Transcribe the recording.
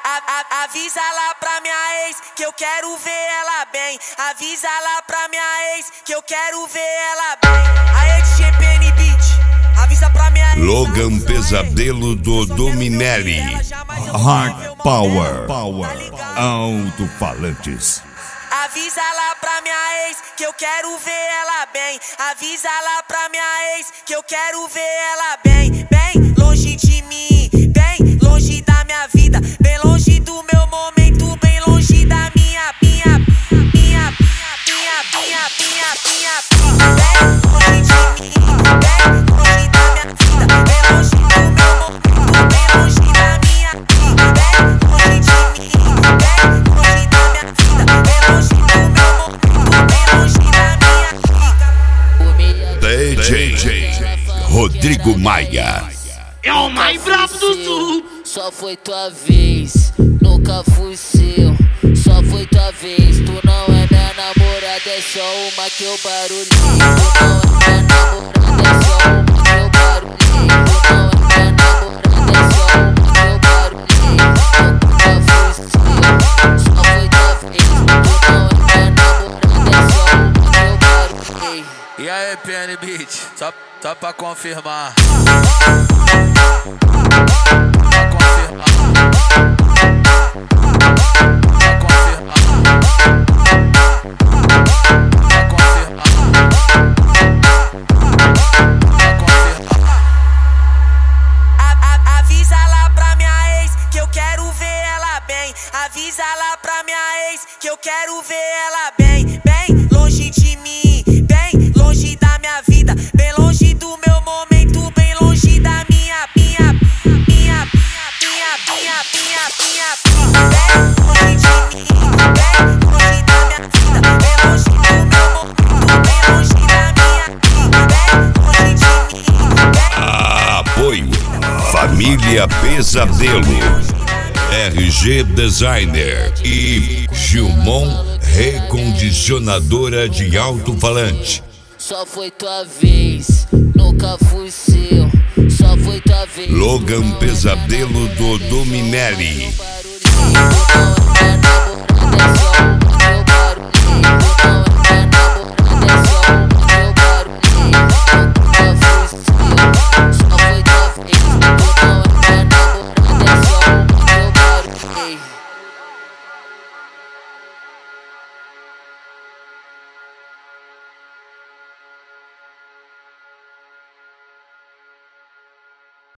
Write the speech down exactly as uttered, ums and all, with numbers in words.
a, a, avisa lá pra minha ex que eu quero ver ela bem. Avisa lá pra minha ex que eu quero ver ela bem. Aê, D J P N Beat, avisa pra minha ex. Logan Pesadelo do Dominelli. Hard Power, Power, Alto-Falantes. Avisa lá pra minha ex que eu quero ver ela bem. Avisa lá pra minha ex que eu quero ver ela bem. Bem longe de mim, bem longe da minha vida, bem longe do meu momento, bem longe da minha, minha, minha, minha, minha, minha, minha, minha. Bem longe de mim, bem longe da minha vida, bem longe do meu momento, bem longe da minha, bem longe de mim, bem longe da minha vida, bem longe do meu momento, bem longe da minha. D J Rodrigo Maia. É o mais brabo do sul. Só foi tua vez, nunca fui seu. Só foi tua vez, tu não é minha namorada, é só uma que eu barulhei. Tu não é minha namorada, é só uma que eu barulhei. Tu não é minha namorada, é só uma que eu barulhei. Nunca fui seu, só foi tua vez. Tu não é minha namorada, é só uma que eu barulhei. E aí, P N Beat, só, só pra confirmar. Pra confirmar. Pra confirmar. Pra confirmar. Pra confirmar. A, a, avisa lá pra minha ex que eu quero ver ela bem. Avisa lá pra minha ex que eu quero ver ela bem. Bem longe de mim, bem longe da minha vida, bem longe do meu momento, bem longe da minha, minha, minha, minha, minha, minha, minha, minha. Bem longe de mim, bem longe da minha vida, bem longe do meu momento, bem longe da minha, bem longe de mim, bem. Apoio Família Pesadelo, R G Designer e Gilmon Recondicionadora de Alto-Falante. Só foi tua vez, nunca fui seu. Só foi tua vez. Logan Pesadelo do Dominelli.